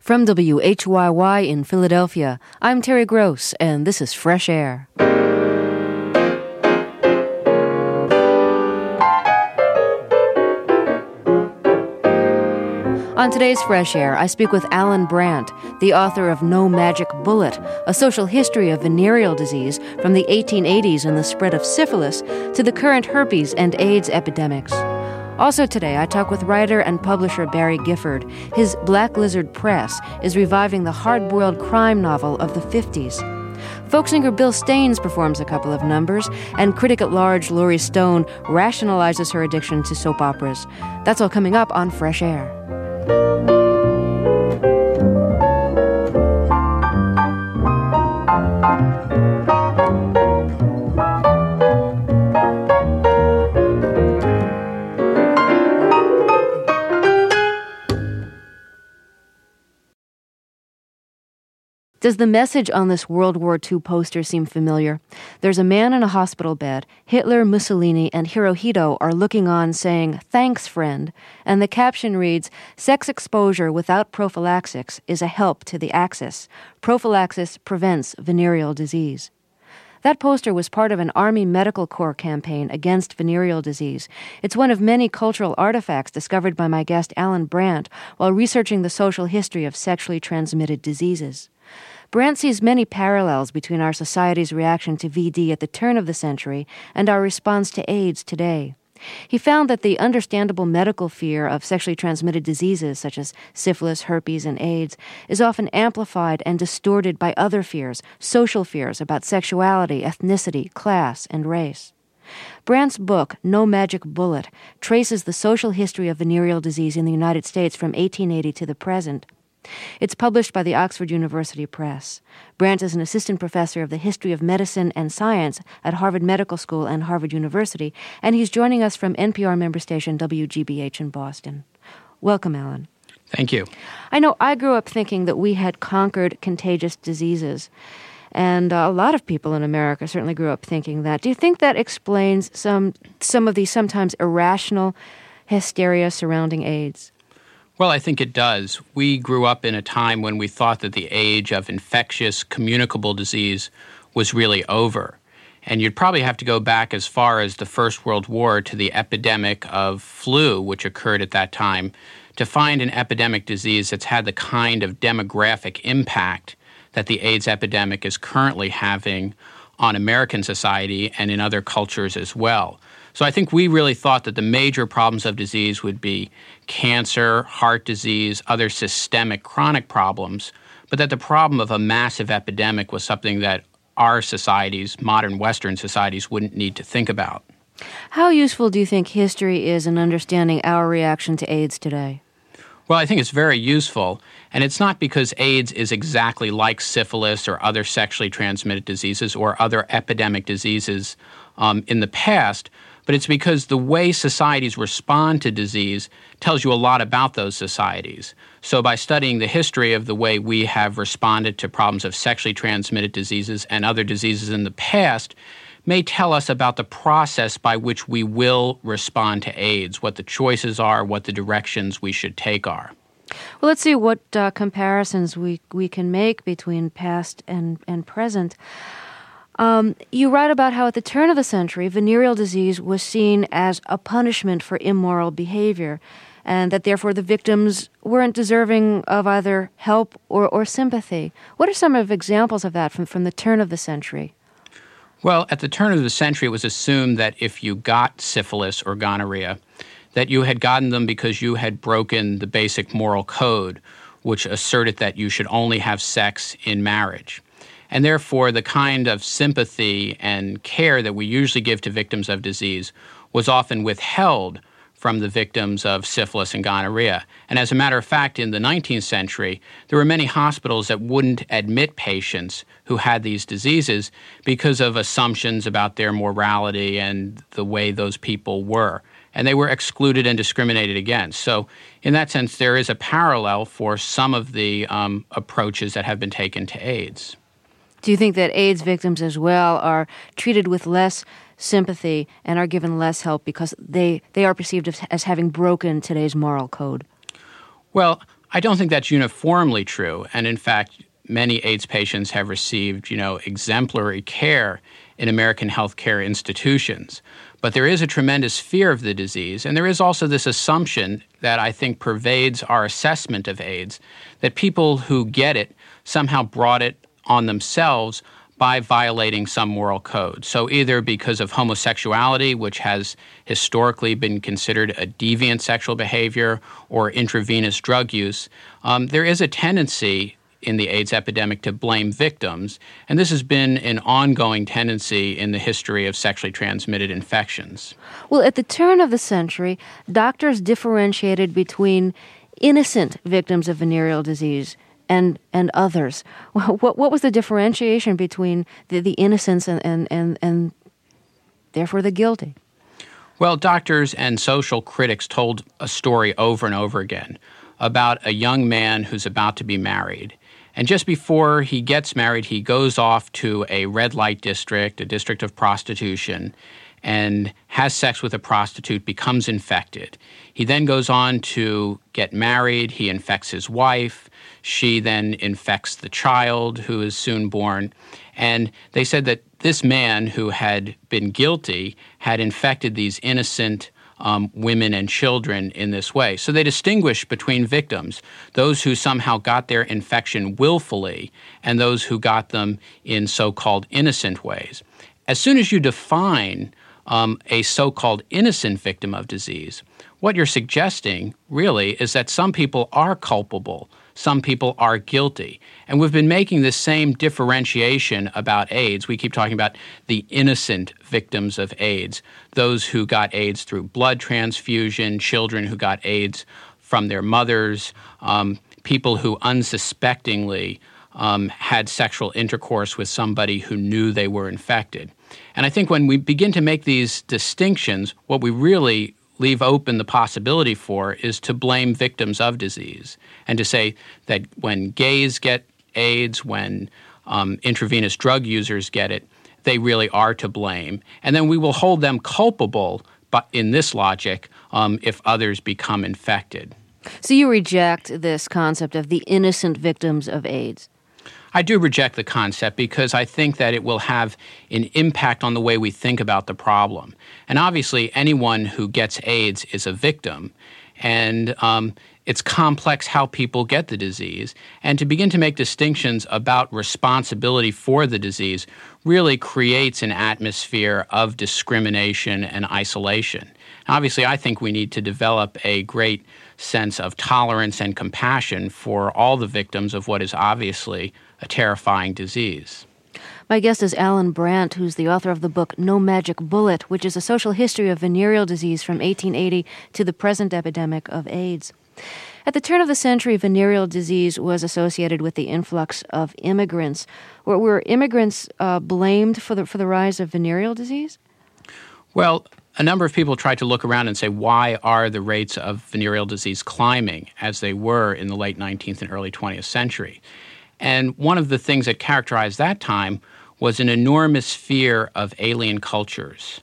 From WHYY in Philadelphia, I'm Terry Gross, and this is Fresh Air. On today's Fresh Air, I speak with Alan Brandt, the author of No Magic Bullet, a social history of venereal disease from the 1880s and the spread of syphilis to the current herpes and AIDS epidemics. Also today, I talk with writer and publisher Barry Gifford. His Black Lizard Press is reviving the hard-boiled crime novel of the 50s. Folk singer Bill Staines performs a couple of numbers, and critic-at-large Laurie Stone rationalizes her addiction to soap operas. That's all coming up on Fresh Air. Does the message on this World War II poster seem familiar? There's a man in a hospital bed. Hitler, Mussolini, and Hirohito are looking on saying, "Thanks, friend." And the caption reads, "Sex exposure without prophylaxis is a help to the Axis. Prophylaxis prevents venereal disease." That poster was part of an Army Medical Corps campaign against venereal disease. It's one of many cultural artifacts discovered by my guest Alan Brandt while researching the social history of sexually transmitted diseases. Brandt sees many parallels between our society's reaction to VD at the turn of the century and our response to AIDS today. He found that the understandable medical fear of sexually transmitted diseases such as syphilis, herpes, and AIDS is often amplified and distorted by other fears, social fears about sexuality, ethnicity, class, and race. Brandt's book, No Magic Bullet, traces the social history of venereal disease in the United States from 1880 to the present. It's published by the Oxford University Press. Brandt is an assistant professor of the history of medicine and science at Harvard Medical School and Harvard University, and he's joining us from NPR member station WGBH in Boston. Welcome, Alan. Thank you. I know I grew up thinking that we had conquered contagious diseases, and a lot of people in America certainly grew up thinking that. Do you think that explains some of the sometimes irrational hysteria surrounding AIDS? Well, I think it does. We grew up in a time when we thought that the age of infectious, communicable disease was really over. And you'd probably have to go back as far as the First World War to the epidemic of flu, which occurred at that time, to find an epidemic disease that's had the kind of demographic impact that the AIDS epidemic is currently having on American society and in other cultures as well. So I think we really thought that the major problems of disease would be cancer, heart disease, other systemic chronic problems, but that the problem of a massive epidemic was something that our societies, modern Western societies, wouldn't need to think about. How useful do you think history is in understanding our reaction to AIDS today? Well, I think it's very useful, and it's not because AIDS is exactly like syphilis or other sexually transmitted diseases or other epidemic diseases in the past, but it's because the way societies respond to disease tells you a lot about those societies. So by studying the history of the way we have responded to problems of sexually transmitted diseases and other diseases in the past may tell us about the process by which we will respond to AIDS, what the choices are, what the directions we should take are. Well, let's see what comparisons we can make between past and present. You write about how at the turn of the century, venereal disease was seen as a punishment for immoral behavior, and that therefore the victims weren't deserving of either help or sympathy. What are some of examples of that from the turn of the century? Well, at the turn of the century, it was assumed that if you got syphilis or gonorrhea, that you had gotten them because you had broken the basic moral code, which asserted that you should only have sex in marriage. And therefore, the kind of sympathy and care that we usually give to victims of disease was often withheld from the victims of syphilis and gonorrhea. And as a matter of fact, in the 19th century, there were many hospitals that wouldn't admit patients who had these diseases because of assumptions about their morality and the way those people were. And they were excluded and discriminated against. So in that sense, there is a parallel for some of the approaches that have been taken to AIDS. Do you think that AIDS victims as well are treated with less sympathy and are given less help because they are perceived as having broken today's moral code? Well, I don't think that's uniformly true. And in fact, many AIDS patients have received, exemplary care in American healthcare institutions. But there is a tremendous fear of the disease, and there is also this assumption that I think pervades our assessment of AIDS, that people who get it somehow brought it on themselves by violating some moral code. So either because of homosexuality, which has historically been considered a deviant sexual behavior, or intravenous drug use, there is a tendency in the AIDS epidemic to blame victims, and this has been an ongoing tendency in the history of sexually transmitted infections. Well, at the turn of the century, doctors differentiated between innocent victims of venereal disease and others. What was the differentiation between the innocents and therefore the guilty? Well, doctors and social critics told a story over and over again about a young man who's about to be married. And just before he gets married, he goes off to a red light district, a district of prostitution, and has sex with a prostitute, becomes infected. He then goes on to get married. He infects his wife. She then infects the child who is soon born. And they said that this man who had been guilty had infected these innocent women and children in this way. So they distinguish between victims, those who somehow got their infection willfully and those who got them in so-called innocent ways. As soon as you define a so-called innocent victim of disease, what you're suggesting really is that some people are culpable, some people are guilty. And we've been making this same differentiation about AIDS. We keep talking about the innocent victims of AIDS, those who got AIDS through blood transfusion, children who got AIDS from their mothers, people who unsuspectingly had sexual intercourse with somebody who knew they were infected. And I think when we begin to make these distinctions, what we really leave open the possibility for is to blame victims of disease and to say that when gays get AIDS, when intravenous drug users get it, they really are to blame. And then we will hold them culpable, but in this logic, if others become infected. So you reject this concept of the innocent victims of AIDS? I do reject the concept because I think that it will have an impact on the way we think about the problem. And obviously, anyone who gets AIDS is a victim. And it's complex how people get the disease. And to begin to make distinctions about responsibility for the disease really creates an atmosphere of discrimination and isolation. Obviously, I think we need to develop a great sense of tolerance and compassion for all the victims of what is obviously a terrifying disease. My guest is Alan Brandt, who's the author of the book No Magic Bullet, which is a social history of venereal disease from 1880 to the present epidemic of AIDS. At the turn of the century, venereal disease was associated with the influx of immigrants. Were immigrants blamed for the rise of venereal disease? Well, a number of people tried to look around and say, why are the rates of venereal disease climbing as they were in the late 19th and early 20th century? And one of the things that characterized that time was an enormous fear of alien cultures,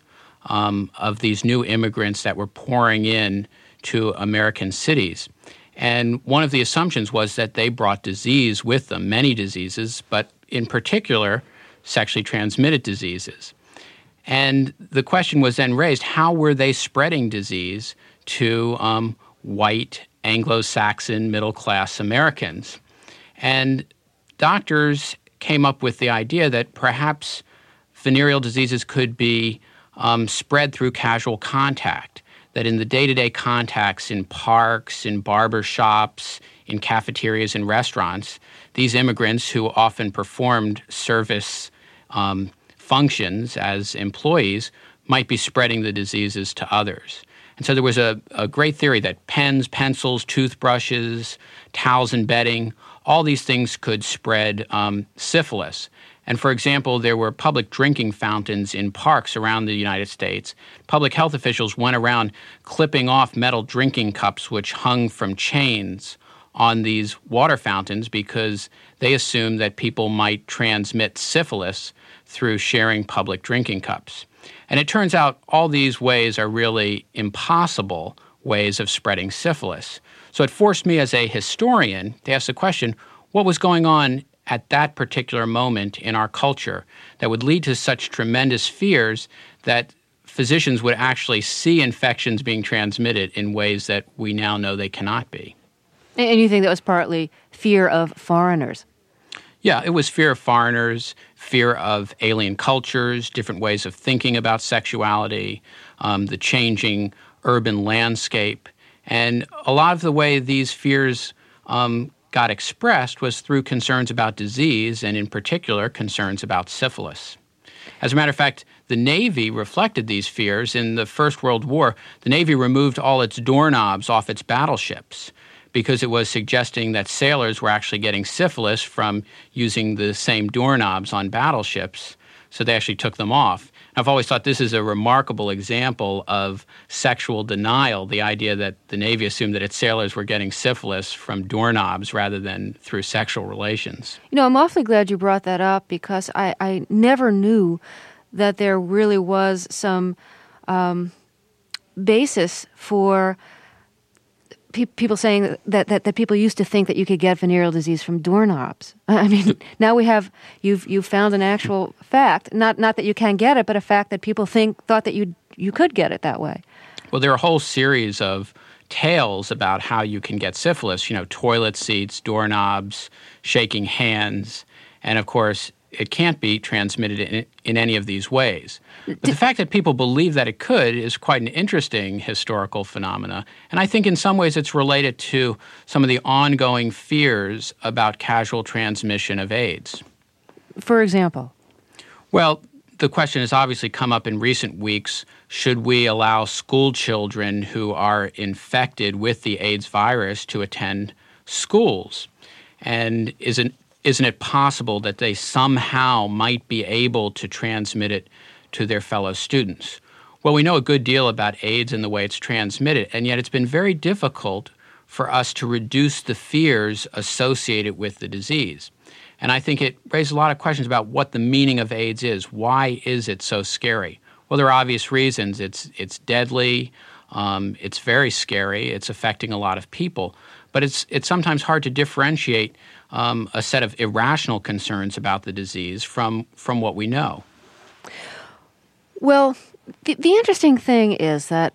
of these new immigrants that were pouring in to American cities. And one of the assumptions was that they brought disease with them, many diseases, but in particular, sexually transmitted diseases. And the question was then raised, how were they spreading disease to white, Anglo-Saxon, middle-class Americans? And doctors came up with the idea that perhaps venereal diseases could be spread through casual contact, that in the day-to-day contacts in parks, in barber shops, in cafeterias and restaurants, these immigrants who often performed service functions as employees might be spreading the diseases to others. And so there was a great theory that pens, pencils, toothbrushes, towels and bedding, all these things could spread syphilis. And for example, there were public drinking fountains in parks around the United States. Public health officials went around clipping off metal drinking cups which hung from chains on these water fountains because they assumed that people might transmit syphilis through sharing public drinking cups. And it turns out all these ways are really impossible ways of spreading syphilis. So it forced me as a historian to ask the question, what was going on at that particular moment in our culture that would lead to such tremendous fears that physicians would actually see infections being transmitted in ways that we now know they cannot be. And you think that was partly fear of foreigners? Yeah, it was fear of foreigners, fear of alien cultures, different ways of thinking about sexuality, the changing urban landscape. And a lot of the way these fears got expressed was through concerns about disease, and in particular, concerns about syphilis. As a matter of fact, the Navy reflected these fears. In the First World War, the Navy removed all its doorknobs off its battleships because it was suggesting that sailors were actually getting syphilis from using the same doorknobs on battleships, so they actually took them off. I've always thought this is a remarkable example of sexual denial, the idea that the Navy assumed that its sailors were getting syphilis from doorknobs rather than through sexual relations. You know, I'm awfully glad you brought that up because I never knew that there really was some basis for people saying that people used to think that you could get venereal disease from doorknobs. I mean, now you've found an actual fact, not that you can get it, but a fact that people thought that you could get it that way. Well, there are a whole series of tales about how you can get syphilis, toilet seats, doorknobs, shaking hands, and of course, it can't be transmitted in any of these ways. But the fact that people believe that it could is quite an interesting historical phenomena. And I think in some ways it's related to some of the ongoing fears about casual transmission of AIDS. For example? Well, the question has obviously come up in recent weeks. Should we allow school children who are infected with the AIDS virus to attend schools? And isn't it possible that they somehow might be able to transmit it to their fellow students? Well, we know a good deal about AIDS and the way it's transmitted, and yet it's been very difficult for us to reduce the fears associated with the disease. And I think it raises a lot of questions about what the meaning of AIDS is. Why is it so scary? Well, there are obvious reasons. It's deadly. It's very scary. It's affecting a lot of people. But it's sometimes hard to differentiate a set of irrational concerns about the disease from what we know. Well, the interesting thing is that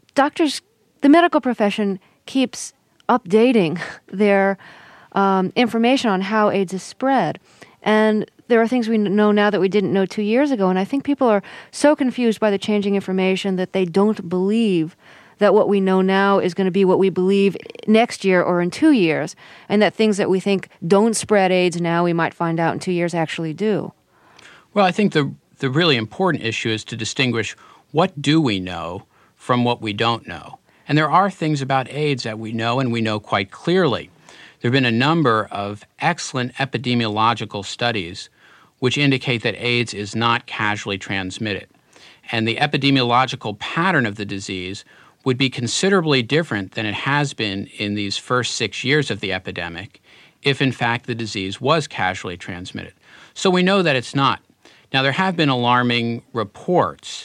the medical profession keeps updating their information on how AIDS is spread. And there are things we know now that we didn't know 2 years ago. And I think people are so confused by the changing information that they don't believe that what we know now is going to be what we believe next year or in 2 years, and that things that we think don't spread AIDS now, we might find out in 2 years actually do. Well, I think the really important issue is to distinguish what do we know from what we don't know. And there are things about AIDS that we know, and we know quite clearly. There have been a number of excellent epidemiological studies which indicate that AIDS is not casually transmitted. And the epidemiological pattern of the disease would be considerably different than it has been in these first 6 years of the epidemic if, in fact, the disease was casually transmitted. So we know that it's not. Now, there have been alarming reports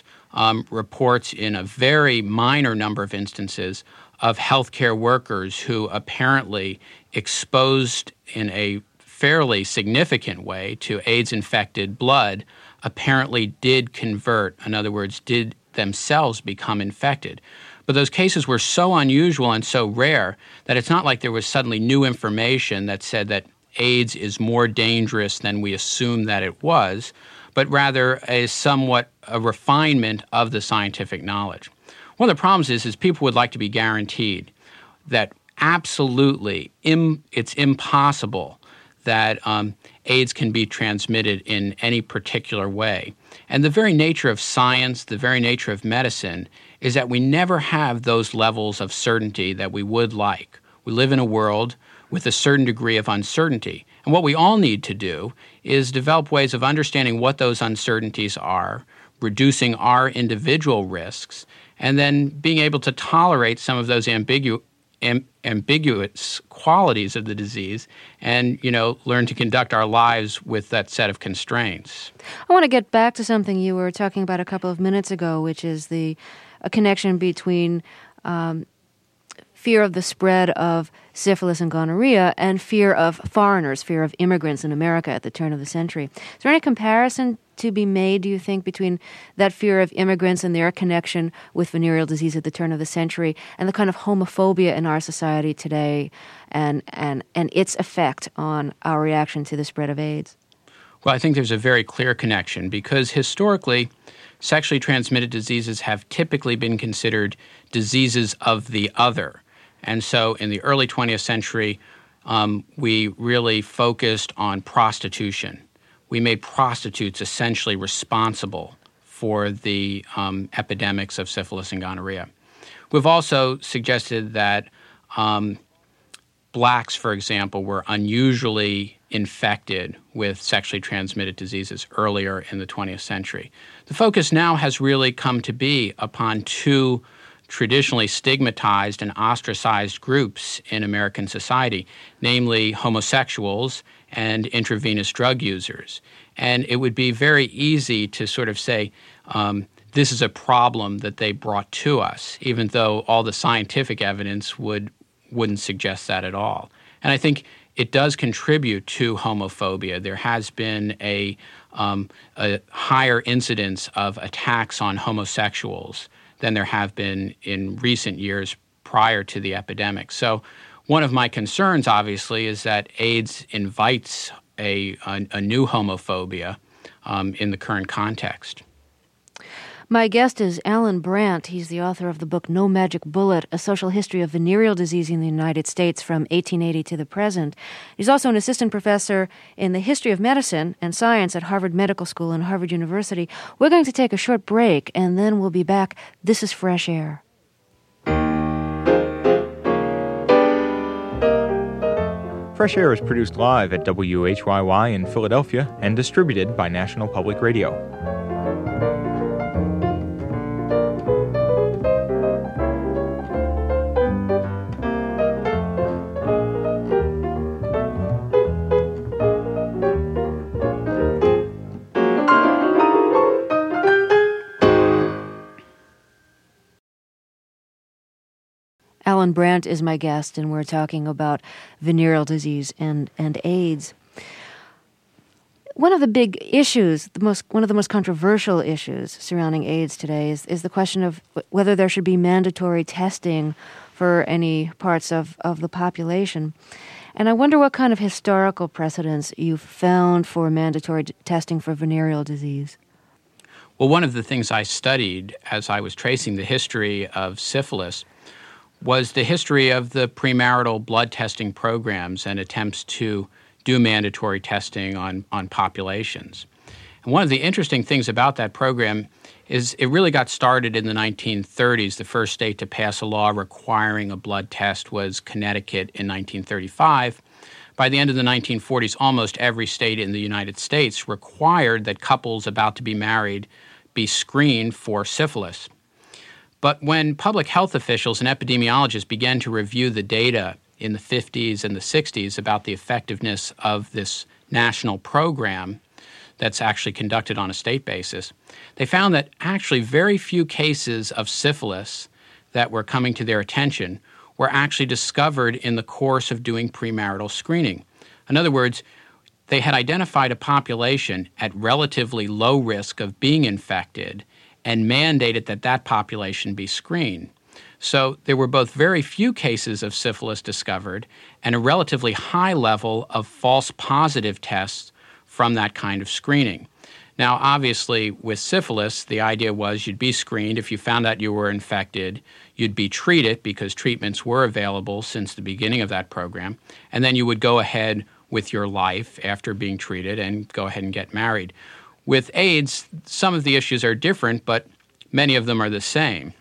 in a very minor number of instances of healthcare workers who apparently exposed in a fairly significant way to AIDS-infected blood apparently did convert, in other words, did themselves become infected. But those cases were so unusual and so rare that it's not like there was suddenly new information that said that AIDS is more dangerous than we assumed that it was, but rather a refinement of the scientific knowledge. One of the problems is people would like to be guaranteed that absolutely it's impossible that AIDS can be transmitted in any particular way. And the very nature of science, the very nature of medicine, is that we never have those levels of certainty that we would like. We live in a world with a certain degree of uncertainty. And what we all need to do is develop ways of understanding what those uncertainties are, reducing our individual risks, and then being able to tolerate some of those ambiguous qualities of the disease and, learn to conduct our lives with that set of constraints. I want to get back to something you were talking about a couple of minutes ago, which is a connection between fear of the spread of syphilis and gonorrhea and fear of foreigners, fear of immigrants in America at the turn of the century. Is there any comparison to be made, do you think, between that fear of immigrants and their connection with venereal disease at the turn of the century and the kind of homophobia in our society today and its effect on our reaction to the spread of AIDS? Well, I think there's a very clear connection because historically, sexually transmitted diseases have typically been considered diseases of the other. And so in the early 20th century, we really focused on prostitution. We made prostitutes essentially responsible for the epidemics of syphilis and gonorrhea. We've also suggested that blacks, for example, were unusually infected with sexually transmitted diseases earlier in the 20th century. The focus now has really come to be upon two traditionally stigmatized and ostracized groups in American society, namely homosexuals and intravenous drug users. And it would be very easy to sort of say, this is a problem that they brought to us, even though all the scientific evidence wouldn't suggest that at all. And I think it does contribute to homophobia. There has been a higher incidence of attacks on homosexuals than there have been in recent years prior to the epidemic. So one of my concerns, obviously, is that AIDS invites a new homophobia in the current context. My guest is Alan Brandt. He's the author of the book No Magic Bullet, A Social History of Venereal Disease in the United States from 1880 to the Present. He's also an assistant professor in the history of medicine and science at Harvard Medical School and Harvard University. We're going to take a short break, and then we'll be back. This is Fresh Air. Fresh Air is produced live at WHYY in Philadelphia and distributed by National Public Radio. Alan Brandt is my guest, and we're talking about venereal disease and AIDS. One of the big issues, one of the most controversial issues surrounding AIDS today is the question of whether there should be mandatory testing for any parts of the population. And I wonder what kind of historical precedents you've found for mandatory testing for venereal disease. Well, one of the things I studied as I was tracing the history of syphilis was the history of the premarital blood testing programs and attempts to do mandatory testing on populations. And one of the interesting things about that program is it really got started in the 1930s. The first state to pass a law requiring a blood test was Connecticut in 1935. By the end of the 1940s, almost every state in the United States required that couples about to be married be screened for syphilis. But when public health officials and epidemiologists began to review the data in the 50s and the 60s about the effectiveness of this national program that's actually conducted on a state basis, they found that actually very few cases of syphilis that were coming to their attention were actually discovered in the course of doing premarital screening. In other words, they had identified a population at relatively low risk of being infected and mandated that that population be screened. So there were both very few cases of syphilis discovered and a relatively high level of false positive tests from that kind of screening. Now, obviously, with syphilis, the idea was you'd be screened. If you found out you were infected, you'd be treated because treatments were available since the beginning of that program, and then you would go ahead with your life after being treated and go ahead and get married. With AIDS, some of the issues are different, but many of them are the same.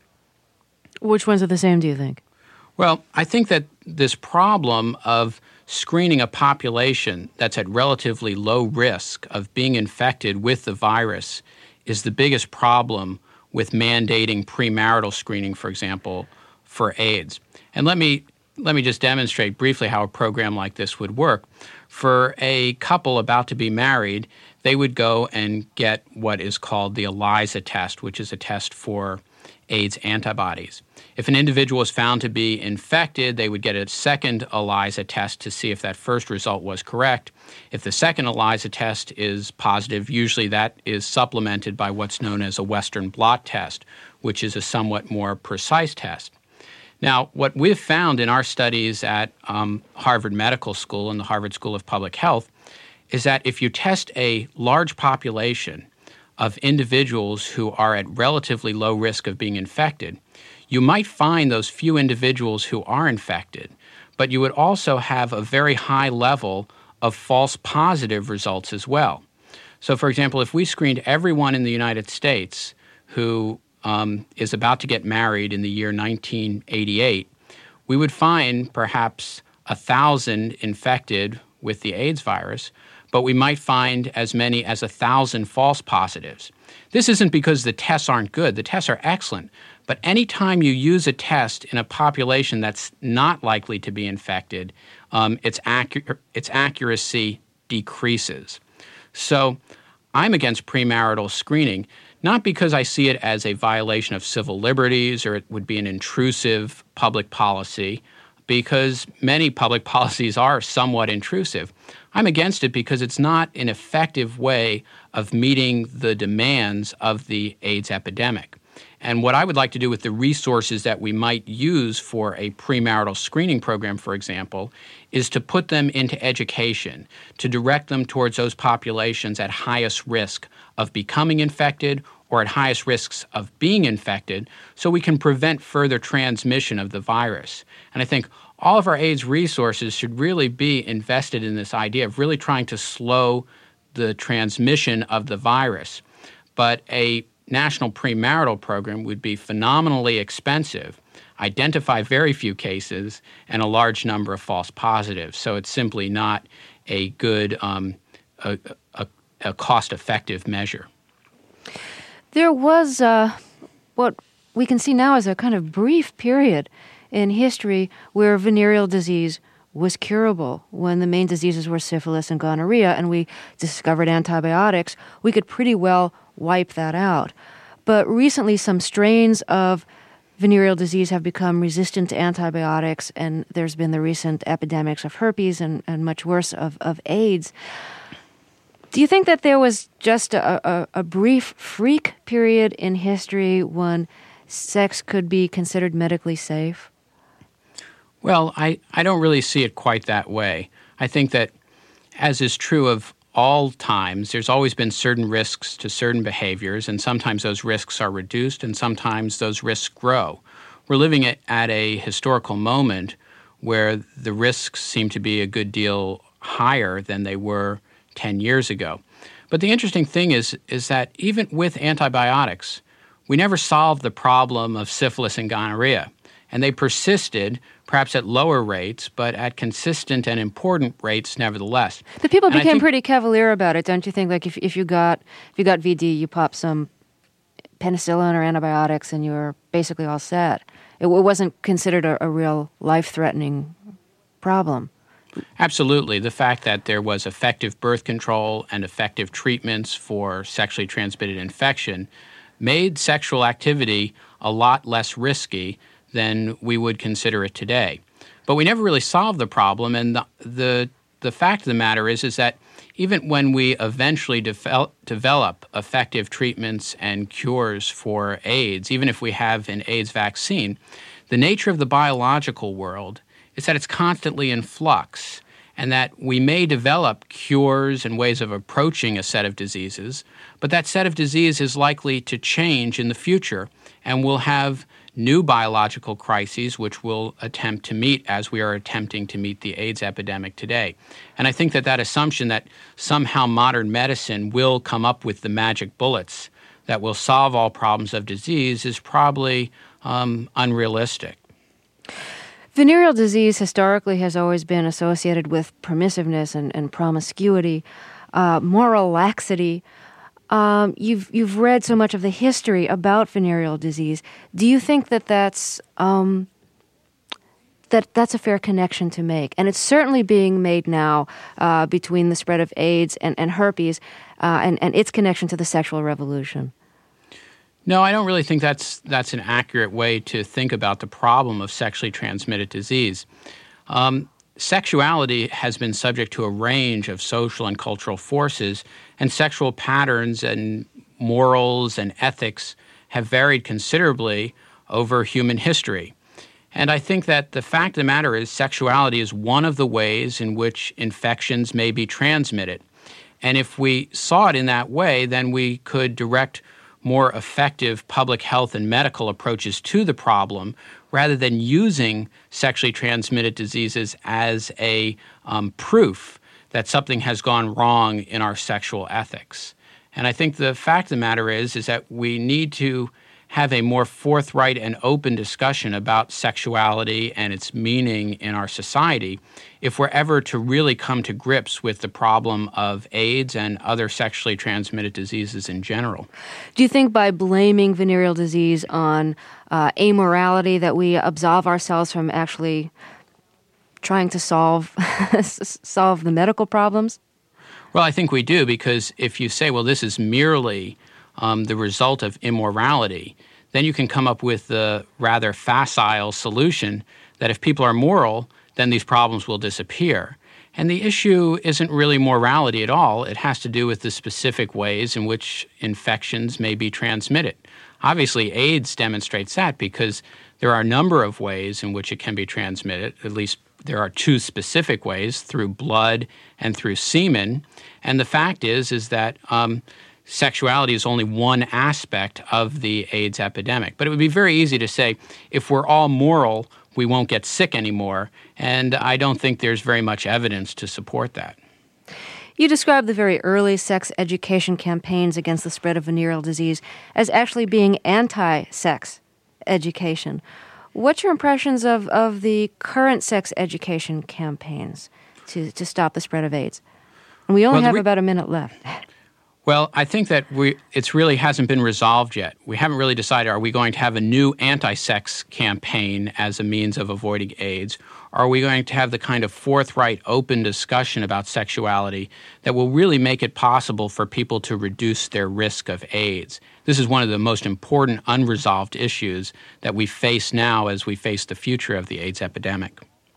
Which ones are the same, do you think? Well, I think that this problem of screening a population that's at relatively low risk of being infected with the virus is the biggest problem with mandating premarital screening, for example, for AIDS. And let me just demonstrate briefly how a program like this would work. For a couple about to be married, they would go and get what is called the ELISA test, which is a test for AIDS antibodies. If an individual is found to be infected, they would get a second ELISA test to see if that first result was correct. If the second ELISA test is positive, usually that is supplemented by what's known as a Western blot test, which is a somewhat more precise test. Now, what we've found in our studies at Harvard Medical School and the Harvard School of Public Health is that if you test a large population of individuals who are at relatively low risk of being infected, you might find those few individuals who are infected, but you would also have a very high level of false positive results as well. So, for example, if we screened everyone in the United States who is about to get married in the year 1988, we would find perhaps 1,000 infected with the AIDS virus, but we might find as many as 1,000 false positives. This isn't because the tests aren't good. The tests are excellent. But anytime you use a test in a population that's not likely to be infected, its accuracy decreases. So I'm against premarital screening, not because I see it as a violation of civil liberties or it would be an intrusive public policy, because many public policies are somewhat intrusive. I'm against it because it's not an effective way of meeting the demands of the AIDS epidemic. And what I would like to do with the resources that we might use for a premarital screening program, for example, is to put them into education, to direct them towards those populations at highest risk of becoming infected or at highest risks of being infected, so we can prevent further transmission of the virus. And I think all of our AIDS resources should really be invested in this idea of really trying to slow the transmission of the virus. But a national premarital program would be phenomenally expensive, identify very few cases, and a large number of false positives. So it's simply not a good, a cost-effective measure. There was what we can see now as a kind of brief period in history where venereal disease was curable. When the main diseases were syphilis and gonorrhea, and we discovered antibiotics, we could pretty well wipe that out. But recently, some strains of venereal disease have become resistant to antibiotics, and there's been the recent epidemics of herpes and much worse of AIDS. Do you think that there was just a brief freak period in history when sex could be considered medically safe? Well, I don't really see it quite that way. I think that, as is true of all times, there's always been certain risks to certain behaviors, and sometimes those risks are reduced and sometimes those risks grow. We're living at a historical moment where the risks seem to be a good deal higher than they were 10 years ago. But the interesting thing is that even with antibiotics, we never solved the problem of syphilis and gonorrhea, and they persisted, perhaps at lower rates, but at consistent and important rates nevertheless. But people became pretty cavalier about it, don't you think? Like if you got VD, you pop some penicillin or antibiotics and you were basically all set. It wasn't considered a real life-threatening problem. Absolutely. The fact that there was effective birth control and effective treatments for sexually transmitted infection made sexual activity a lot less risky than we would consider it today. But we never really solved the problem, and the fact of the matter is that even when we eventually develop effective treatments and cures for AIDS, even if we have an AIDS vaccine, the nature of the biological world is that it's constantly in flux, and that we may develop cures and ways of approaching a set of diseases, but that set of disease is likely to change in the future, and we'll have new biological crises which we'll attempt to meet as we are attempting to meet the AIDS epidemic today. And I think that assumption that somehow modern medicine will come up with the magic bullets that will solve all problems of disease is probably unrealistic. Venereal disease historically has always been associated with permissiveness and promiscuity, moral laxity. You've read so much of the history about venereal disease. Do you think that that's a fair connection to make? And it's certainly being made now between the spread of AIDS and herpes and its connection to the sexual revolution. No, I don't really think that's an accurate way to think about the problem of sexually transmitted disease. Sexuality has been subject to a range of social and cultural forces, and sexual patterns and morals and ethics have varied considerably over human history. And I think that the fact of the matter is sexuality is one of the ways in which infections may be transmitted. And if we saw it in that way, then we could direct more effective public health and medical approaches to the problem rather than using sexually transmitted diseases as a proof that something has gone wrong in our sexual ethics. And I think the fact of the matter is that we need to have a more forthright and open discussion about sexuality and its meaning in our society if we're ever to really come to grips with the absolve of AIDS and other sexually transmitted diseases in general. Do you think by blaming venereal disease on amorality that we absolve ourselves from actually trying to solve the medical problems? Well, I think we do, because if you say, well, this is merely the result of immorality, then you can come up with the rather facile solution that if people are moral, then these problems will disappear. And the issue isn't really morality at all. It has to do with the specific ways in which infections may be transmitted. Obviously, AIDS demonstrates that because there are a number of ways in which it can be transmitted. At least there are two specific ways, through blood and through semen. And the fact is that sexuality is only one aspect of the AIDS epidemic. But it would be very easy to say, if we're all moral, we won't get sick anymore. And I don't think there's very much evidence to support that. You described the very early sex education campaigns against the spread of venereal disease as actually being anti-sex education. What's your impressions of the current sex education campaigns to stop the spread of AIDS? And we only have about a minute left. Well, I think that it really hasn't been resolved yet. We haven't really decided, are we going to have a new anti-sex campaign as a means of avoiding AIDS? Or are we going to have the kind of forthright, open discussion about sexuality that will really make it possible for people to reduce their risk of AIDS? This is one of the most important unresolved issues that we face now as we face the future of the AIDS epidemic.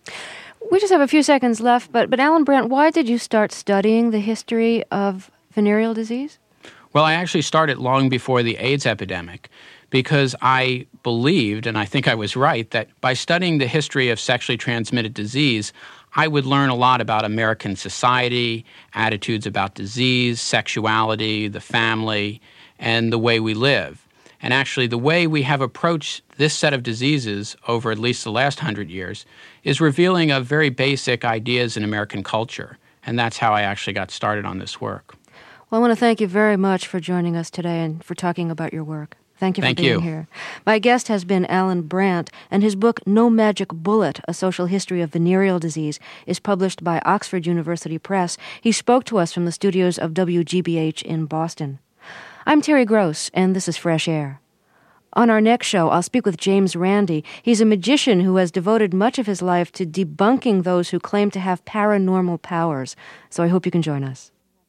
We just have a few seconds left, but Alan Brandt, why did you start studying the history of venereal disease? Well, I actually started long before the AIDS epidemic because I believed, and I think I was right, that by studying the history of sexually transmitted disease, I would learn a lot about American society, attitudes about disease, sexuality, the family, and the way we live. And actually, the way we have approached this set of diseases over at least the last 100 years is revealing of very basic ideas in American culture. And that's how I actually got started on this work. Well, I want to thank you very much for joining us today and for talking about your work. Thank you for being here. My guest has been Alan Brandt, and his book, No Magic Bullet, A Social History of Venereal Disease, is published by Oxford University Press. He spoke to us from the studios of WGBH in Boston. I'm Terry Gross, and this is Fresh Air. On our next show, I'll speak with James Randi. He's a magician who has devoted much of his life to debunking those who claim to have paranormal powers. So I hope you can join us.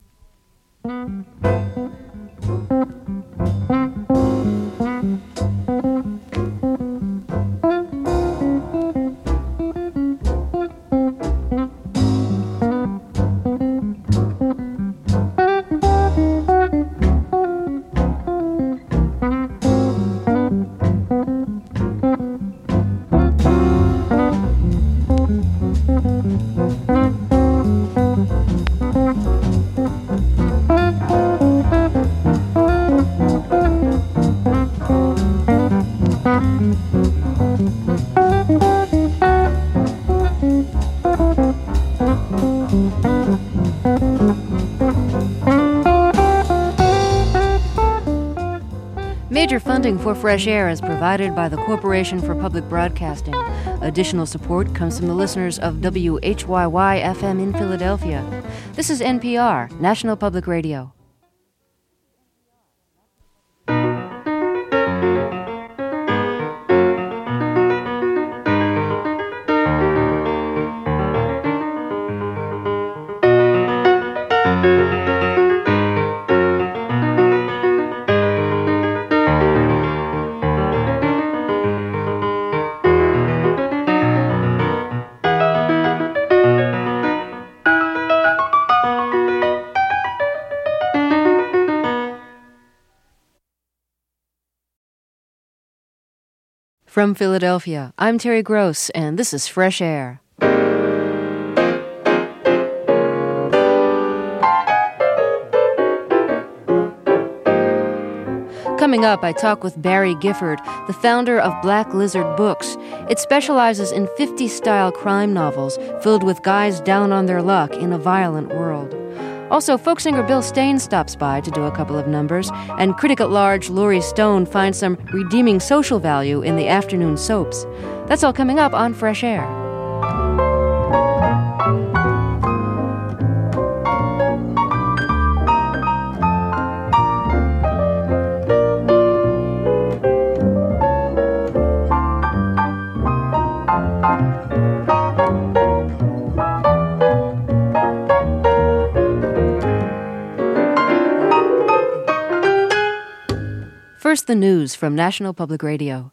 Major funding for Fresh Air is provided by the Corporation for Public Broadcasting. Additional support comes from the listeners of WHYY-FM in Philadelphia. This is NPR, National Public Radio. From Philadelphia, I'm Terry Gross, and this is Fresh Air. Coming up, I talk with Barry Gifford, the founder of Black Lizard Books. It specializes in 50s-style crime novels filled with guys down on their luck in a violent world. Also, folk singer Bill Stain stops by to do a couple of numbers, and critic-at-large Laurie Stone finds some redeeming social value in the afternoon soaps. That's all coming up on Fresh Air. First, the news from National Public Radio.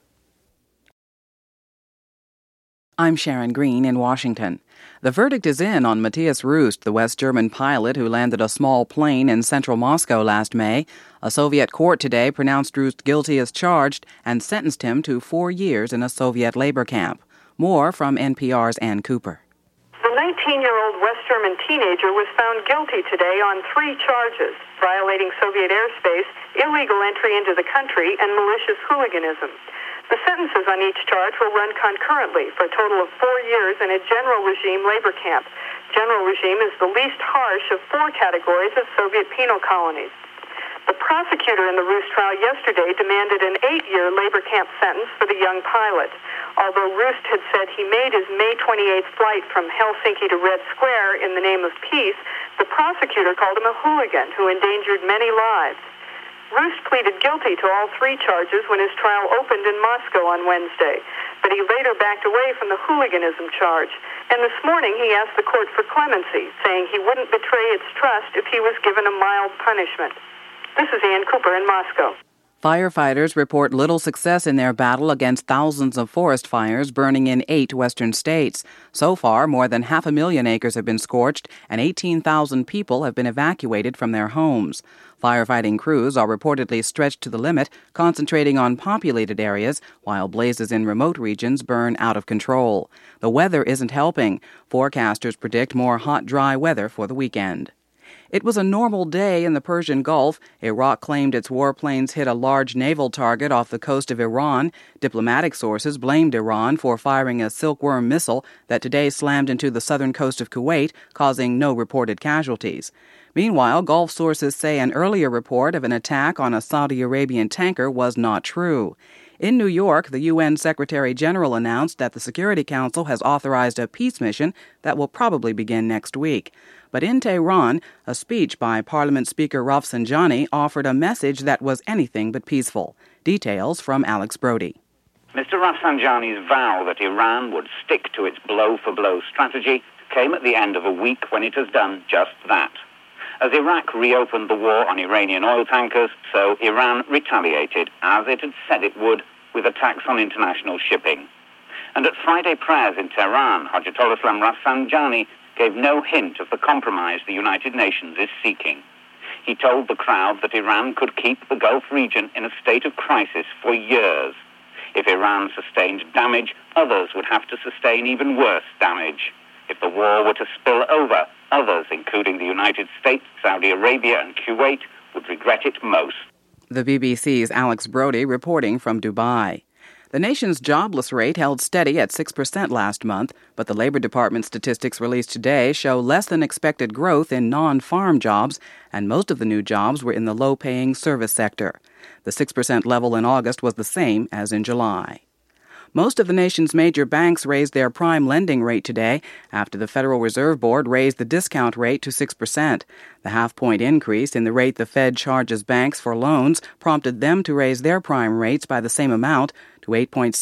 I'm Sharon Green in Washington. The verdict is in on Matthias Rust, the West German pilot who landed a small plane in central Moscow last May. A Soviet court today pronounced Rust guilty as charged and sentenced him to 4 years in a Soviet labor camp. More from NPR's Ann Cooper. The 19-year-old West German teenager was found guilty today on 3 charges: violating Soviet airspace, illegal entry into the country, and malicious hooliganism. The sentences on each charge will run concurrently for a total of 4 years in a general regime labor camp. General regime is the least harsh of 4 categories of Soviet penal colonies. The prosecutor in the Rust trial yesterday demanded an 8-year labor camp sentence for the young pilot. Although Rust had said he made his May 28th flight from Helsinki to Red Square in the name of peace, the prosecutor called him a hooligan who endangered many lives. Rust pleaded guilty to all 3 charges when his trial opened in Moscow on Wednesday, but he later backed away from the hooliganism charge. And this morning he asked the court for clemency, saying he wouldn't betray its trust if he was given a mild punishment. This is Ann Cooper in Moscow. Firefighters report little success in their battle against thousands of forest fires burning in 8 western states. So far, more than 500,000 acres have been scorched, and 18,000 people have been evacuated from their homes. Firefighting crews are reportedly stretched to the limit, concentrating on populated areas, while blazes in remote regions burn out of control. The weather isn't helping. Forecasters predict more hot, dry weather for the weekend. It was a normal day in the Persian Gulf. Iraq claimed its warplanes hit a large naval target off the coast of Iran. Diplomatic sources blamed Iran for firing a Silkworm missile that today slammed into the southern coast of Kuwait, causing no reported casualties. Meanwhile, Gulf sources say an earlier report of an attack on a Saudi Arabian tanker was not true. In New York, the UN Secretary General announced that the Security Council has authorized a peace mission that will probably begin next week. But in Tehran, a speech by Parliament Speaker Rafsanjani offered a message that was anything but peaceful. Details from Alex Brody. Mr. Rafsanjani's vow that Iran would stick to its blow-for-blow strategy came at the end of a week when it has done just that. As Iraq reopened the war on Iranian oil tankers, so Iran retaliated, as it had said it would, with attacks on international shipping. And at Friday prayers in Tehran, Hojatollah Islam Rafsanjani gave no hint of the compromise the United Nations is seeking. He told the crowd that Iran could keep the Gulf region in a state of crisis for years. If Iran sustained damage, others would have to sustain even worse damage. If the war were to spill over, others, including the United States, Saudi Arabia, and Kuwait, would regret it most. The BBC's Alex Brody reporting from Dubai. The nation's jobless rate held steady at 6% last month, but the Labor Department statistics released today show less than expected growth in non-farm jobs, and most of the new jobs were in the low-paying service sector. The 6% level in August was the same as in July. Most of the nation's major banks raised their prime lending rate today after the Federal Reserve Board raised the discount rate to 6%. The half-point increase in the rate the Fed charges banks for loans prompted them to raise their prime rates by the same amount to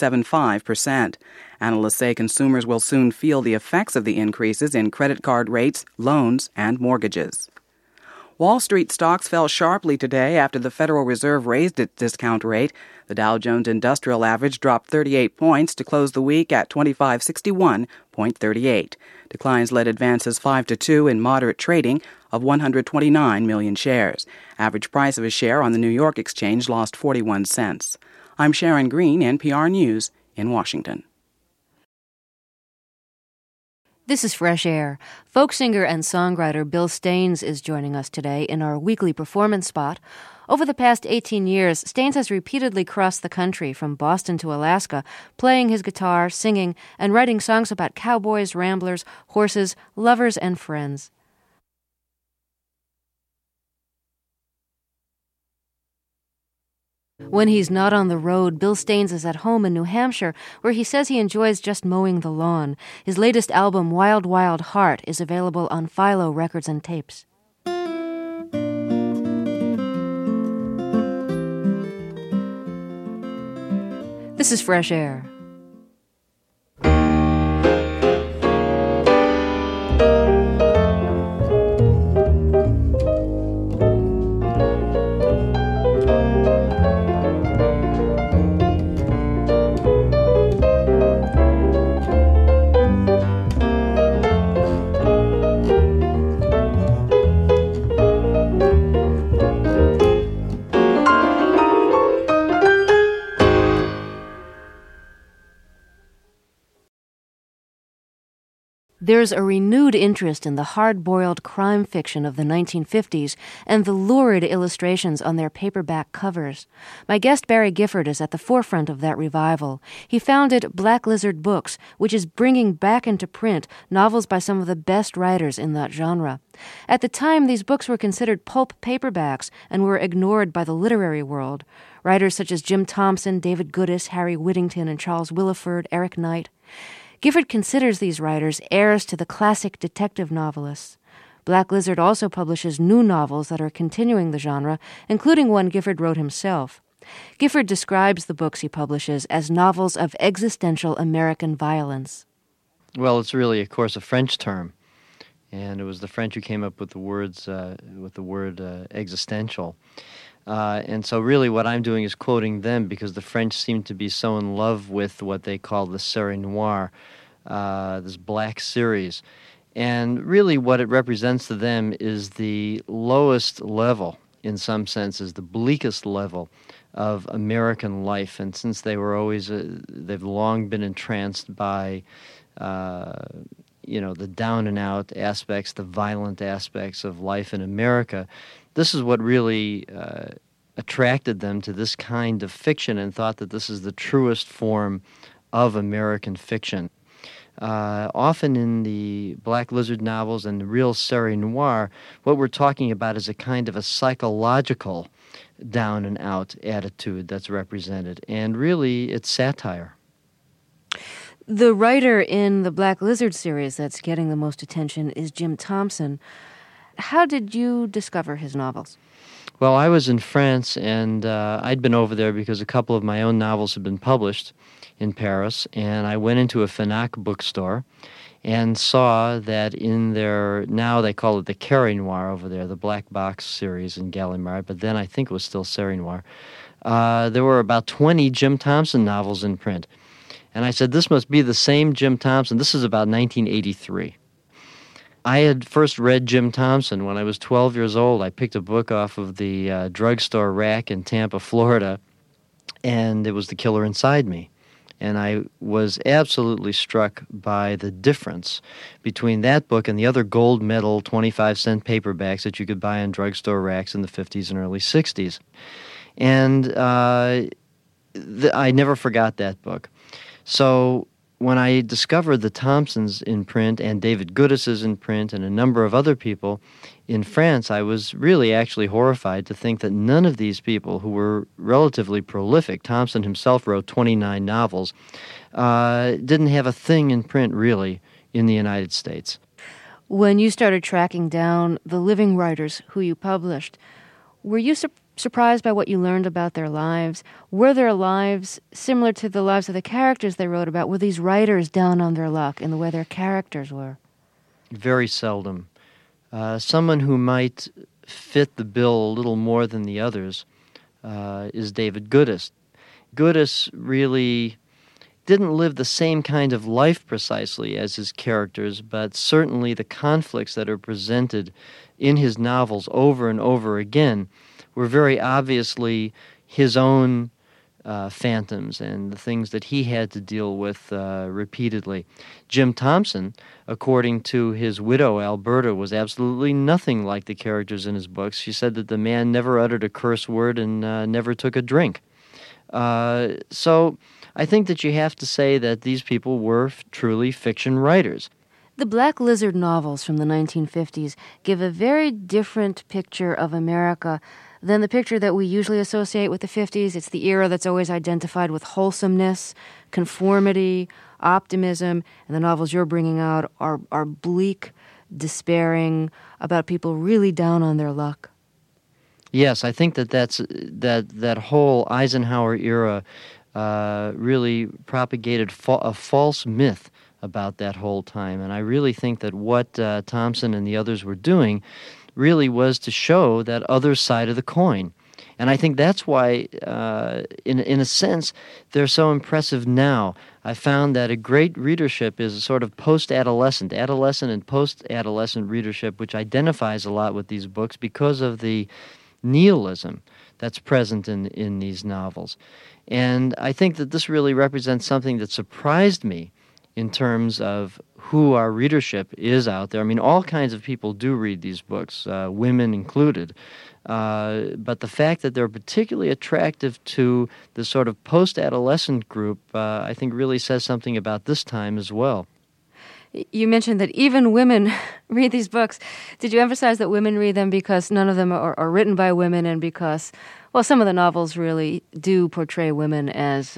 8.75%. Analysts say consumers will soon feel the effects of the increases in credit card rates, loans, and mortgages. Wall Street stocks fell sharply today after the Federal Reserve raised its discount rate. The Dow Jones Industrial Average dropped 38 points to close the week at 2561.38. Declines led advances 5-2 in moderate trading of 129 million shares. Average price of a share on the New York Exchange lost 41 cents. I'm Sharon Green, NPR News, in Washington. This is Fresh Air. Folk singer and songwriter Bill Staines is joining us today in our weekly performance spot. Over the past 18 years, Staines has repeatedly crossed the country from Boston to Alaska, playing his guitar, singing, and writing songs about cowboys, ramblers, horses, lovers, and friends. When he's not on the road, Bill Staines is at home in New Hampshire, where he says he enjoys just mowing the lawn. His latest album, Wild Wild Heart, is available on Philo Records and Tapes. This is Fresh Air. There's a renewed interest in the hard-boiled crime fiction of the 1950s and the lurid illustrations on their paperback covers. My guest Barry Gifford is at the forefront of that revival. He founded Black Lizard Books, which is bringing back into print novels by some of the best writers in that genre. At the time, these books were considered pulp paperbacks and were ignored by the literary world. Writers such as Jim Thompson, David Goodis, Harry Whittington, and Charles Willeford, Eric Knight. Gifford considers these writers heirs to the classic detective novelists. Black Lizard also publishes new novels that are continuing the genre, including one Gifford wrote himself. Gifford describes the books he publishes as novels of existential American violence. Well, it's really, of course, a French term, and it was the French who came up with the word existential. And so really what I'm doing is quoting them because the French seem to be so in love with what they call the série noire, this black series. And really what it represents to them is the lowest level, in some senses, the bleakest level of American life. And since they were always, they've long been entranced by, the down-and-out aspects, the violent aspects of life in America, this is what really attracted them to this kind of fiction and thought that this is the truest form of American fiction. Often in the Black Lizard novels and the real série noire, what we're talking about is a kind of a psychological down-and-out attitude that's represented, and really it's satire. The writer in the Black Lizard series that's getting the most attention is Jim Thompson. How did you discover his novels? Well, I was in France, and I'd been over there because a couple of my own novels had been published in Paris, and I went into a Fnac bookstore and saw that in their, now they call it the Carré Noir over there, the Black Box series in Gallimard, but then I think it was still Série Noire. There were about 20 Jim Thompson novels in print. And I said, this must be the same Jim Thompson. This is about 1983. I had first read Jim Thompson when I was 12 years old. I picked a book off of the drugstore rack in Tampa, Florida, and it was The Killer Inside Me. And I was absolutely struck by the difference between that book and the other gold medal 25-cent paperbacks that you could buy on drugstore racks in the 50s and early 60s. And I never forgot that book. So when I discovered the Thompsons in print and David Goodis's in print and a number of other people in France, I was really actually horrified to think that none of these people who were relatively prolific, Thompson himself wrote 29 novels, didn't have a thing in print really in the United States. When you started tracking down the living writers who you published, were you surprised by what you learned about their lives? Were their lives similar to the lives of the characters they wrote about? Were these writers down on their luck in the way their characters were? Very seldom. Someone who might fit the bill a little more than the others is David Goodis. Goodis really didn't live the same kind of life precisely as his characters, but certainly the conflicts that are presented in his novels over and over again were very obviously his own phantoms and the things that he had to deal with repeatedly. Jim Thompson, according to his widow, Alberta, was absolutely nothing like the characters in his books. She said that the man never uttered a curse word and never took a drink. So I think that you have to say that these people were truly fiction writers. The Black Lizard novels from the 1950s give a very different picture of America than the picture that we usually associate with the 50s. It's the era that's always identified with wholesomeness, conformity, optimism, and the novels you're bringing out are bleak, despairing, about people really down on their luck. Yes, I think that whole Eisenhower era really propagated a false myth about that whole time, and I really think that what Thompson and the others were doing really was to show that other side of the coin. And I think that's why, in a sense, they're so impressive now. I found that a great readership is a sort of post-adolescent, adolescent and post-adolescent readership, which identifies a lot with these books because of the nihilism that's present in these novels. And I think that this really represents something that surprised me in terms of who our readership is out there. I mean, all kinds of people do read these books, women included. But the fact that they're particularly attractive to the sort of post-adolescent group, I think really says something about this time as well. You mentioned that even women read these books. Did you emphasize that women read them because none of them are written by women and because, well, some of the novels really do portray women as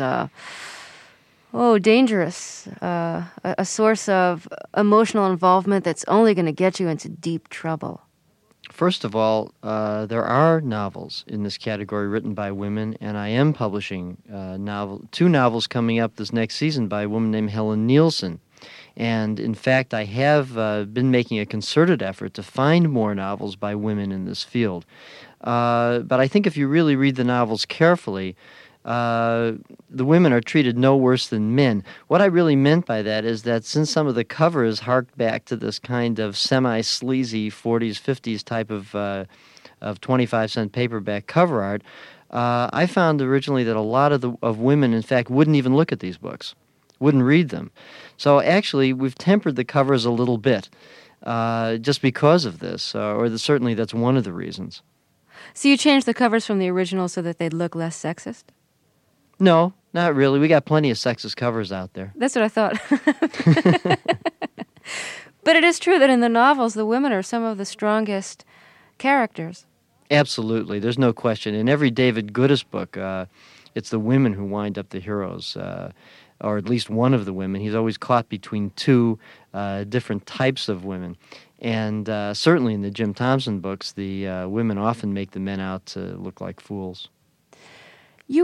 dangerous, a source of emotional involvement that's only going to get you into deep trouble? First of all, there are novels in this category written by women, and I am publishing two novels coming up this next season by a woman named Helen Nielsen. And in fact, I have been making a concerted effort to find more novels by women in this field. But I think if you really read the novels carefully, the women are treated no worse than men. What I really meant by that is that since some of the covers hark back to this kind of semi-sleazy 40s, 50s type of 25-cent paperback cover art, I found originally that a lot of women, in fact, wouldn't even look at these books, wouldn't read them. So actually, we've tempered the covers a little bit just because of this, certainly that's one of the reasons. So you changed the covers from the original so that they'd look less sexist? No, not really. We got plenty of sexist covers out there. That's what I thought. But it is true that in the novels, the women are some of the strongest characters. Absolutely. There's no question. In every David Goodis book, it's the women who wind up the heroes, or at least one of the women. He's always caught between two different types of women. And certainly in the Jim Thompson books, the women often make the men out to look like fools. You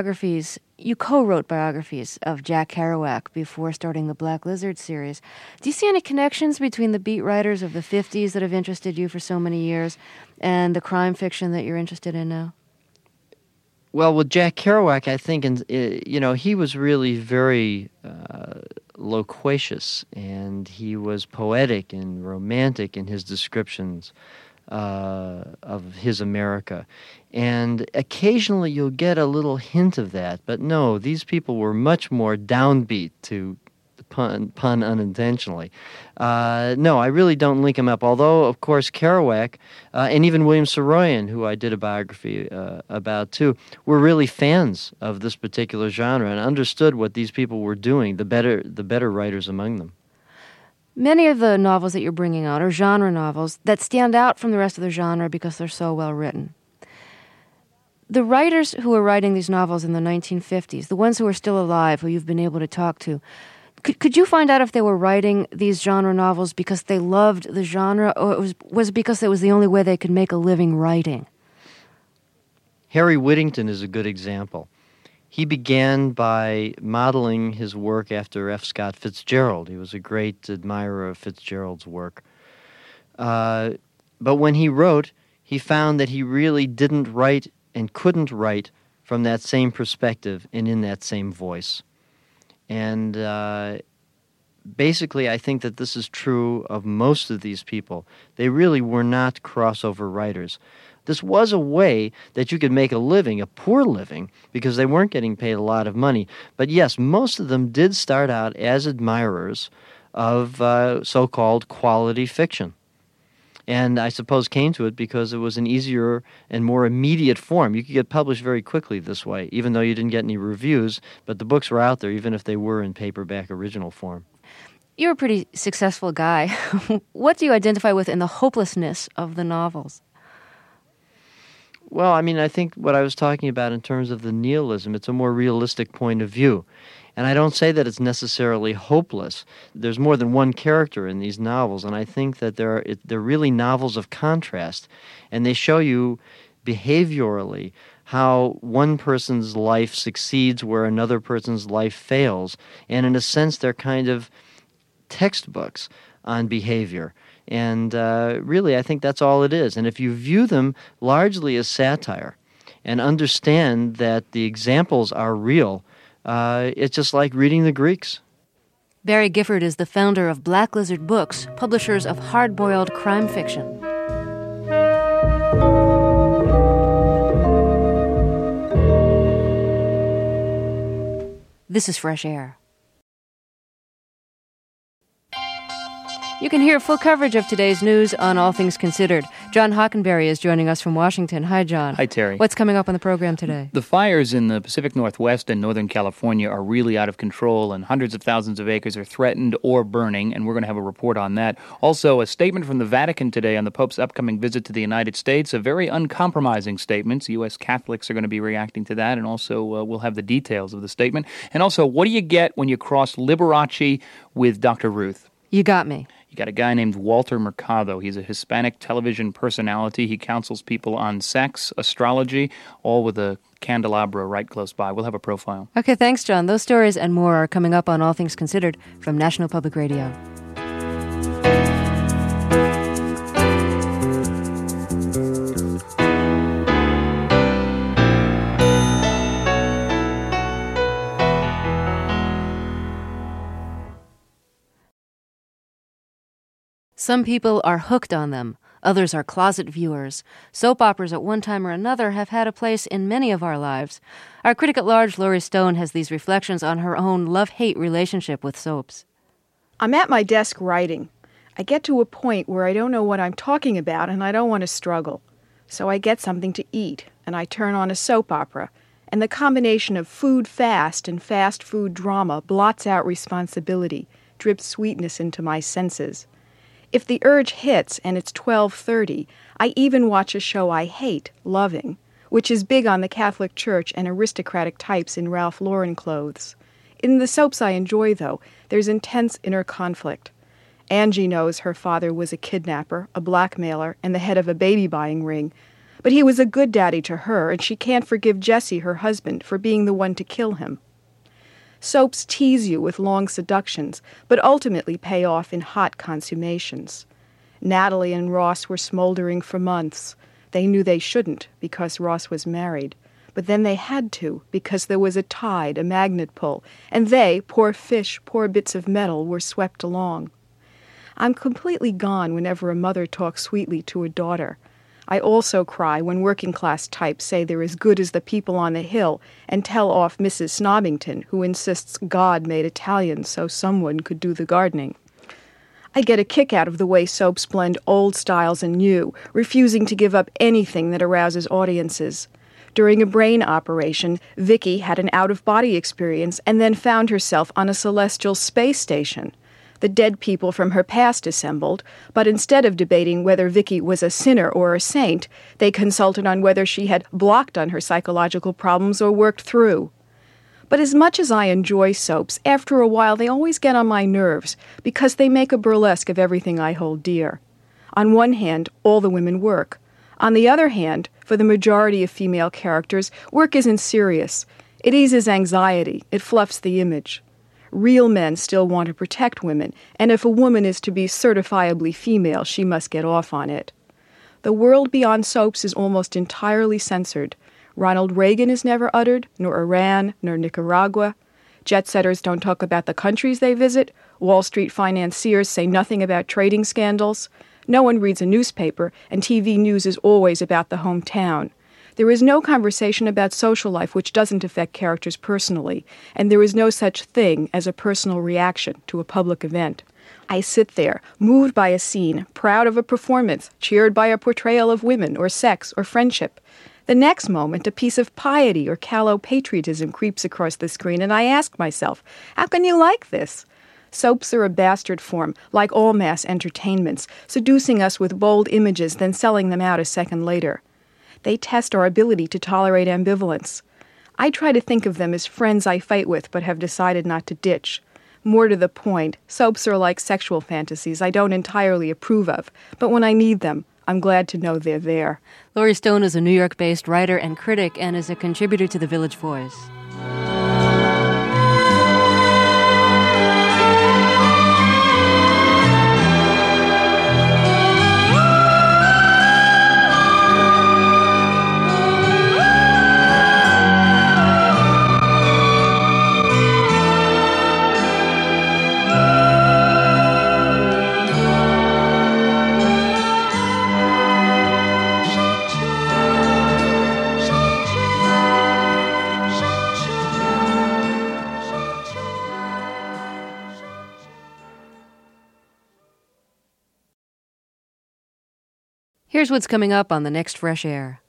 co-wrote biographies of Jack Kerouac before starting the Black Lizard series. Do you see any connections between the beat writers of the 50s that have interested you for so many years and the crime fiction that you're interested in now? Well, with Jack Kerouac, I think, he was really very loquacious, and he was poetic and romantic in his descriptions of his America. And occasionally you'll get a little hint of that, but no, these people were much more downbeat, to pun unintentionally. No, I really don't link them up, although, of course, Kerouac and even William Saroyan, who I did a biography about too, were really fans of this particular genre and understood what these people were doing, the better writers among them. Many of the novels that you're bringing out are genre novels that stand out from the rest of the genre because they're so well written. The writers who were writing these novels in the 1950s, the ones who are still alive, who you've been able to talk to, could you find out if they were writing these genre novels because they loved the genre, or was it because it was the only way they could make a living writing? Harry Whittington is a good example. He began by modeling his work after F. Scott Fitzgerald. He was a great admirer of Fitzgerald's work. But when he wrote, he found that he really didn't write and couldn't write from that same perspective and in that same voice. And basically, I think that this is true of most of these people. They really were not crossover writers. This was a way that you could make a living, a poor living, because they weren't getting paid a lot of money. But yes, most of them did start out as admirers of so-called quality fiction. And I suppose came to it because it was an easier and more immediate form. You could get published very quickly this way, even though you didn't get any reviews, but the books were out there, even if they were in paperback original form. You're a pretty successful guy. What do you identify with in the hopelessness of the novels? Well, I mean, I think what I was talking about in terms of the nihilism, it's a more realistic point of view. And I don't say that it's necessarily hopeless. There's more than one character in these novels, and I think that they're really novels of contrast. And they show you behaviorally how one person's life succeeds where another person's life fails. And in a sense, they're kind of textbooks on behavior. And really, I think that's all it is. And if you view them largely as satire and understand that the examples are real, it's just like reading the Greeks. Barry Gifford is the founder of Black Lizard Books, publishers of hard-boiled crime fiction. This is Fresh Air. You can hear full coverage of today's news on All Things Considered. John Hockenberry is joining us from Washington. Hi, John. Hi, Terry. What's coming up on the program today? The fires in the Pacific Northwest and Northern California are really out of control, and hundreds of thousands of acres are threatened or burning, and we're going to have a report on that. Also, a statement from the Vatican today on the Pope's upcoming visit to the United States, a very uncompromising statement. U.S. Catholics are going to be reacting to that, and also we'll have the details of the statement. And also, what do you get when you cross Liberace with Dr. Ruth? You got me. You got a guy named Walter Mercado. He's a Hispanic television personality. He counsels people on sex, astrology, all with a candelabra right close by. We'll have a profile. Okay, thanks, John. Those stories and more are coming up on All Things Considered from National Public Radio. Some people are hooked on them. Others are closet viewers. Soap operas at one time or another have had a place in many of our lives. Our critic at large, Laurie Stone, has these reflections on her own love-hate relationship with soaps. I'm at my desk writing. I get to a point where I don't know what I'm talking about and I don't want to struggle. So I get something to eat and I turn on a soap opera. And the combination of food fast and fast food drama blots out responsibility, drips sweetness into my senses. If the urge hits and it's 12:30, I even watch a show I hate, Loving, which is big on the Catholic Church and aristocratic types in Ralph Lauren clothes. In the soaps I enjoy, though, there's intense inner conflict. Angie knows her father was a kidnapper, a blackmailer, and the head of a baby-buying ring. But he was a good daddy to her, and she can't forgive Jesse, her husband, for being the one to kill him. Soaps tease you with long seductions, but ultimately pay off in hot consummations. Natalie and Ross were smoldering for months. They knew they shouldn't, because Ross was married. But then they had to, because there was a tide, a magnet pull, and they, poor fish, poor bits of metal, were swept along. I'm completely gone whenever a mother talks sweetly to a daughter. I also cry when working-class types say they're as good as the people on the Hill and tell off Mrs. Snobbington, who insists God made Italians so someone could do the gardening. I get a kick out of the way soaps blend old styles and new, refusing to give up anything that arouses audiences. During a brain operation, Vicky had an out-of-body experience and then found herself on a celestial space station. The dead people from her past assembled, but instead of debating whether Vicky was a sinner or a saint, they consulted on whether she had blocked on her psychological problems or worked through. But as much as I enjoy soaps, after a while they always get on my nerves because they make a burlesque of everything I hold dear. On one hand, all the women work. On the other hand, for the majority of female characters, work isn't serious. It eases anxiety. It fluffs the image. Real men still want to protect women, and if a woman is to be certifiably female, she must get off on it. The world beyond soaps is almost entirely censored. Ronald Reagan is never uttered, nor Iran, nor Nicaragua. Jet setters don't talk about the countries they visit. Wall Street financiers say nothing about trading scandals. No one reads a newspaper, and TV news is always about the hometown. There is no conversation about social life which doesn't affect characters personally, and there is no such thing as a personal reaction to a public event. I sit there, moved by a scene, proud of a performance, cheered by a portrayal of women or sex or friendship. The next moment, a piece of piety or callow patriotism creeps across the screen, and I ask myself, how can you like this? Soaps are a bastard form, like all mass entertainments, seducing us with bold images, then selling them out a second later. They test our ability to tolerate ambivalence. I try to think of them as friends I fight with but have decided not to ditch. More to the point, soaps are like sexual fantasies I don't entirely approve of, but when I need them, I'm glad to know they're there. Laurie Stone is a New York-based writer and critic and is a contributor to The Village Voice. Here's what's coming up on the next Fresh Air.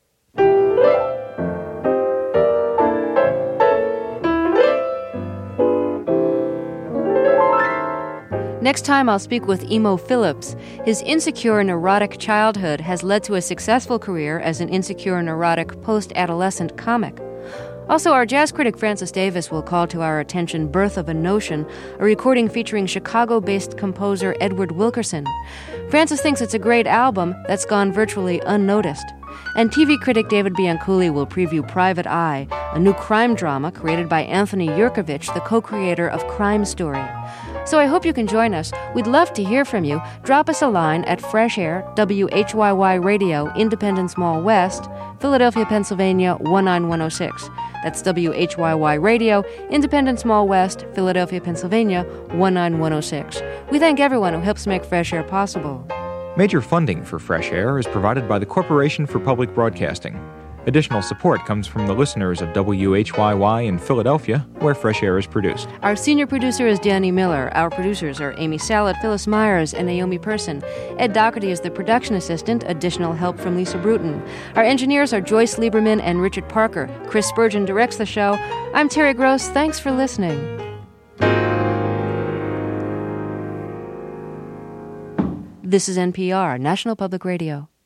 Next time, I'll speak with Emo Phillips. His insecure, neurotic childhood has led to a successful career as an insecure, neurotic, post-adolescent comic. Also, our jazz critic Francis Davis will call to our attention Birth of a Notion, a recording featuring Chicago-based composer Edward Wilkerson. Francis thinks it's a great album that's gone virtually unnoticed. And TV critic David Bianculli will preview Private Eye, a new crime drama created by Anthony Yerkovich, the co-creator of Crime Story. So I hope you can join us. We'd love to hear from you. Drop us a line at Fresh Air, WHYY Radio, Independence Mall West, Philadelphia, Pennsylvania, 19106. That's WHYY Radio, Independence Mall West, Philadelphia, Pennsylvania, 19106. We thank everyone who helps make Fresh Air possible. Major funding for Fresh Air is provided by the Corporation for Public Broadcasting. Additional support comes from the listeners of WHYY in Philadelphia, where Fresh Air is produced. Our senior producer is Danny Miller. Our producers are Amy Sallet, Phyllis Myers, and Naomi Person. Ed Doherty is the production assistant. Additional help from Lisa Bruton. Our engineers are Joyce Lieberman and Richard Parker. Chris Spurgeon directs the show. I'm Terry Gross. Thanks for listening. This is NPR, National Public Radio.